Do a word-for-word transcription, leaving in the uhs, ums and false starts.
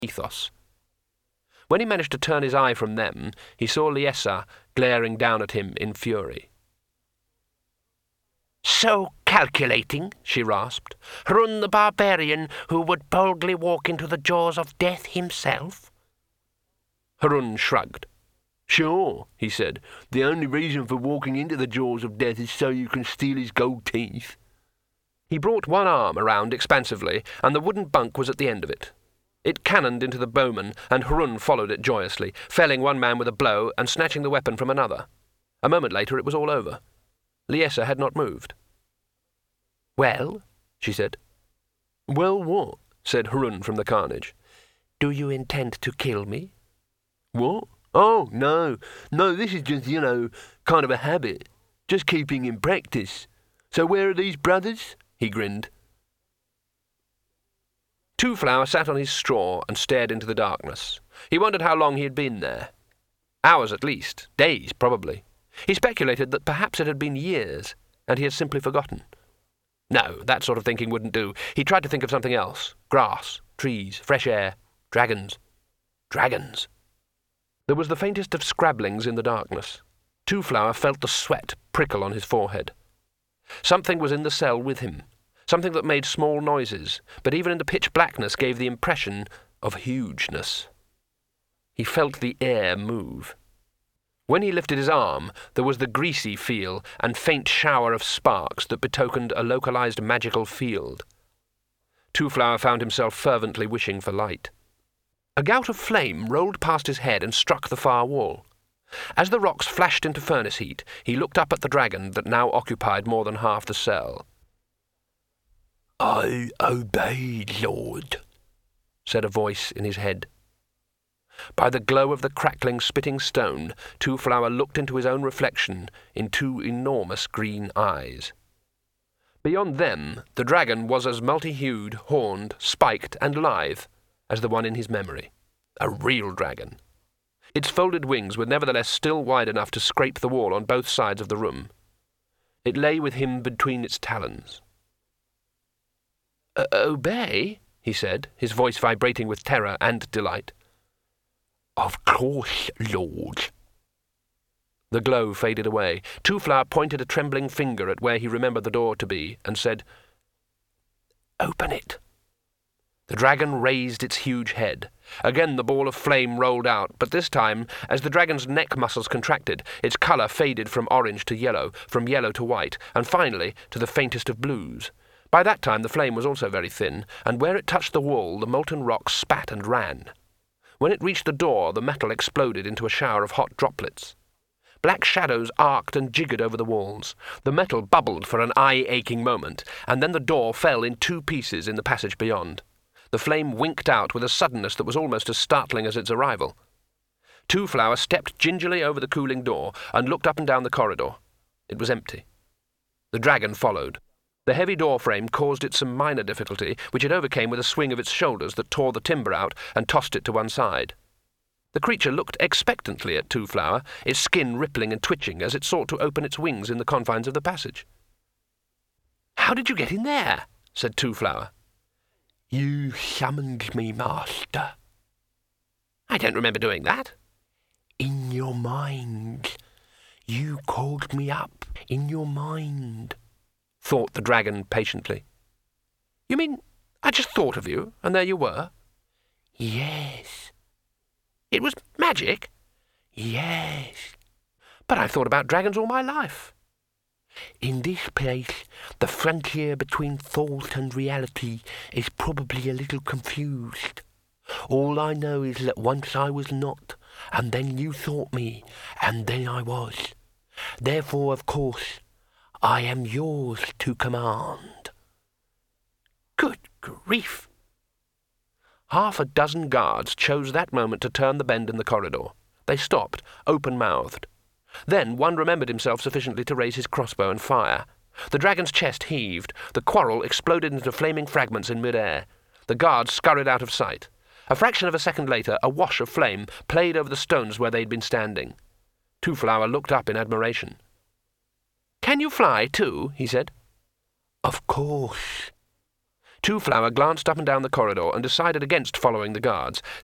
ethos. When he managed to turn his eye from them, he saw Liesa glaring down at him in fury. "So calculating," she rasped. "Hrun the barbarian who would boldly walk into the jaws of death himself?" Hrun shrugged. "Sure," he said. "The only reason for walking into the jaws of death is so you can steal his gold teeth." He brought one arm around expansively, and the wooden bunk was at the end of it. It cannoned into the bowman, and Hrun followed it joyously, felling one man with a blow and snatching the weapon from another. A moment later it was all over. Liesa had not moved. "Well?" she said. "Well what?" said Hrun from the carnage. "Do you intend to kill me?" "What? Oh, no. No, this is just, you know, kind of a habit. Just keeping in practice. So where are these brothers?" He grinned. Two-Flower sat on his straw and stared into the darkness. He wondered how long he had been there. Hours at least. Days, probably. He speculated that perhaps it had been years, and he had simply forgotten. No, that sort of thinking wouldn't do. He tried to think of something else. Grass, trees, fresh air, dragons. Dragons. There was the faintest of scrabblings in the darkness. Two-Flower felt the sweat prickle on his forehead. Something was in the cell with him. Something that made small noises, but even in the pitch blackness gave the impression of hugeness. He felt the air move. When he lifted his arm, there was the greasy feel and faint shower of sparks that betokened a localized magical field. Two-Flower found himself fervently wishing for light. A gout of flame rolled past his head and struck the far wall. As the rocks flashed into furnace heat, he looked up at the dragon that now occupied more than half the cell. "I obey, Lord," said a voice in his head. By the glow of the crackling, spitting stone, Two-Flower looked into his own reflection in two enormous green eyes. Beyond them, the dragon was as multi-hued, horned, spiked, and lithe as the one in his memory. A real dragon. Its folded wings were nevertheless still wide enough to scrape the wall on both sides of the room. It lay with him between its talons. "Obey?" he said, his voice vibrating with terror and delight. "Of course, Lord." The glow faded away. Two-Flower pointed a trembling finger at where he remembered the door to be, and said, "Open it." The dragon raised its huge head. Again the ball of flame rolled out, but this time, as the dragon's neck muscles contracted, its colour faded from orange to yellow, from yellow to white, and finally to the faintest of blues. By that time the flame was also very thin, and where it touched the wall the molten rock spat and ran. When it reached the door, the metal exploded into a shower of hot droplets. Black shadows arced and jiggered over the walls. The metal bubbled for an eye-aching moment, and then the door fell in two pieces in the passage beyond. The flame winked out with a suddenness that was almost as startling as its arrival. Two-Flower stepped gingerly over the cooling door and looked up and down the corridor. It was empty. The dragon followed. The heavy door frame caused it some minor difficulty, which it overcame with a swing of its shoulders that tore the timber out and tossed it to one side. The creature looked expectantly at Two-Flower, its skin rippling and twitching as it sought to open its wings in the confines of the passage. "How did you get in there?" said Two-Flower. "You summoned me, master." "I don't remember doing that." "In your mind. You called me up in your mind," thought the dragon patiently. "You mean I just thought of you, and there you were?" "Yes." "It was magic?" "Yes." "But I've thought about dragons all my life." "In this place, the frontier between thought and reality is probably a little confused. All I know is that once I was not, and then you thought me, and then I was. Therefore, of course, I am yours to command." "Good grief!" Half a dozen guards chose that moment to turn the bend in the corridor. They stopped, open-mouthed. Then one remembered himself sufficiently to raise his crossbow and fire. The dragon's chest heaved. The quarrel exploded into flaming fragments in mid-air. The guards scurried out of sight. A fraction of a second later, a wash of flame played over the stones where they'd been standing. Two-Flower looked up in admiration. "Can you fly, too?" he said. "Of course." Two Flower glanced up and down the corridor and decided against following the guards.